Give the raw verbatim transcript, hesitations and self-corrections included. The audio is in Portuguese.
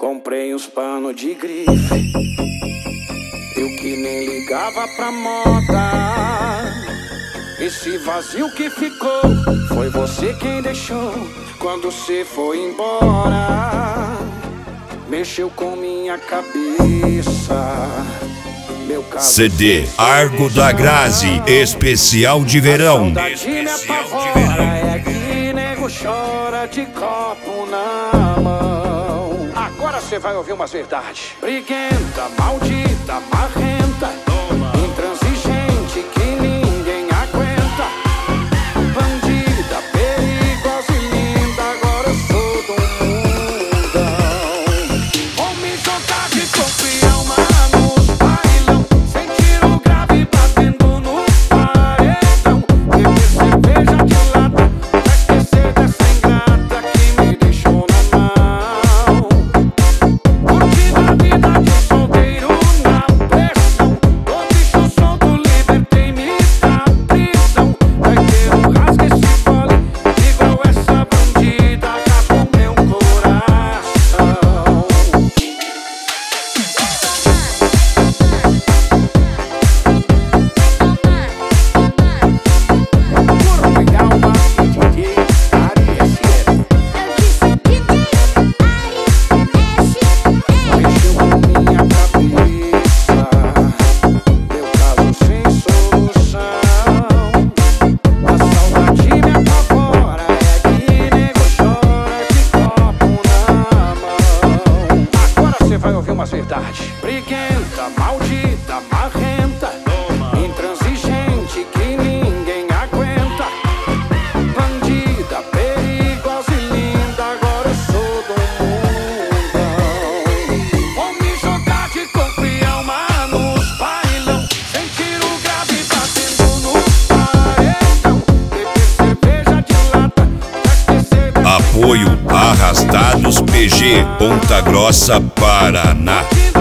Comprei uns panos de grife, eu que nem ligava pra moda. Esse vazio que ficou, foi você quem deixou quando cê foi embora. Mexeu com minha cabeça. Meu C D Argo da Grazi, especial de verão. Especial de verão. É que nego chora de copo na mão. Agora cê vai ouvir umas verdades. Briguenta, maldita, marrenta, intransigente que ninguém aguenta. Bandida, perigosa e linda, agora eu sou do mundão. Vou me jogar de confião, mano, nos bailão. Sentir o grave batendo no paredão. Beber cerveja de lata pra esquecer dessa ingrata que me deixou na mão. Curtindo a vida de solteiro na pressão. Tô bicho solto, libertei-me da prisão. Vai ter um rasgo esse fole, igual essa bandida acabou meu coração. Corpo e alma, D J Ari S L. Mexeu com minha cabeça, meu caso sem solução. A saudade me apavora, é que nego chora de copo na mão. Agora cê vai ouvir umas verdades. Briguenta, maldita, marrenta, intransigente que ninguém aguenta. Bandida, perigosa e linda, agora eu sou do mundão. Vou me jogar de confião, mano, nos bailão. Sentir o grave batendo no paredão. Beber cerveja de lata pra esquecer dessa Apoio Arrastados P G, Ponta Grossa, Paraná.